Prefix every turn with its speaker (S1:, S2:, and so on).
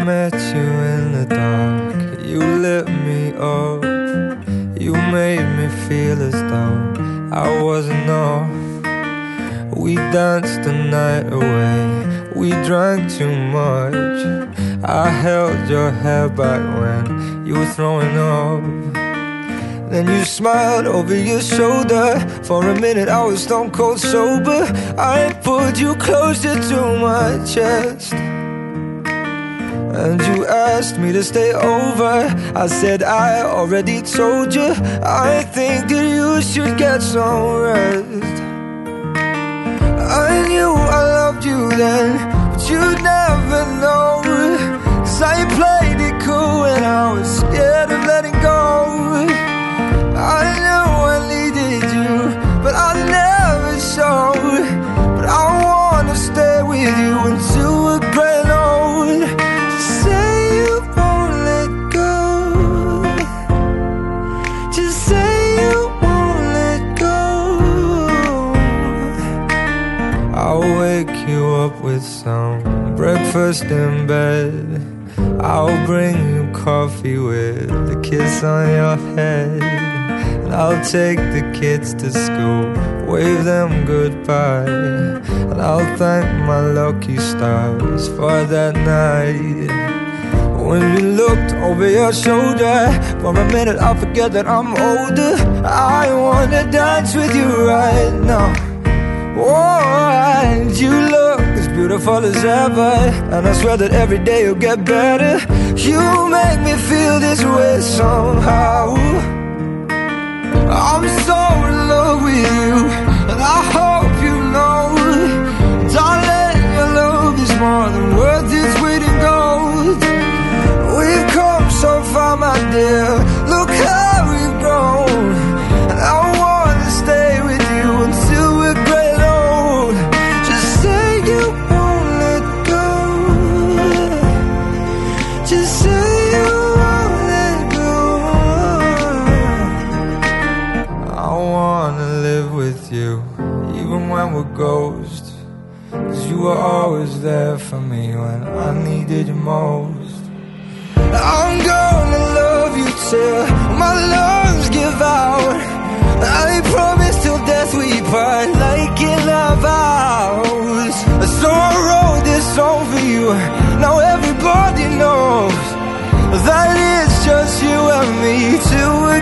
S1: met you in the dark, you lit me up. You made me feel as though I was enough. We danced the night away, we drank too much. I held your hair back when you were throwing up. Then you smiled over your shoulder. For a minute I was stone cold sober. I pulled you closer to my chest, and you asked me to stay over. I said I already told you, I think that you should get some rest. I knew I loved you then, but you'd never know. 'Cause I played it cool and I was scared of letting go. I knew I needed you, but I never showed. But I wanna stay with you until we're grown old. Just say you won't let go. Just say you won't let go. I'll wake you up with some breakfast in bed. I'll bring you coffee with a kiss on your head. And I'll take the kids to school, wave them goodbye. And I'll thank my lucky stars for that night. When you looked over your shoulder, for a minute I forget that I'm older. I wanna dance with you right now. Oh, and you look as beautiful as ever, and I swear that every day you'll get better. You make me feel this way somehow. I'm so in love with you, and I hope you know, darling, your love is more than worth its weight in gold. We've come so far, my dear, look how we've grown. And I wanna stay with you until we're great old. Just say you won't let go. Just say you won't let go. I wanna live with you, even when we're ghosts. 'Cause you were always there for me when I needed you most. I'm gonna love you till my lungs give out. I promise till death we part, like in our vows. So I wrote this song for you, now everybody knows that it's just you and me till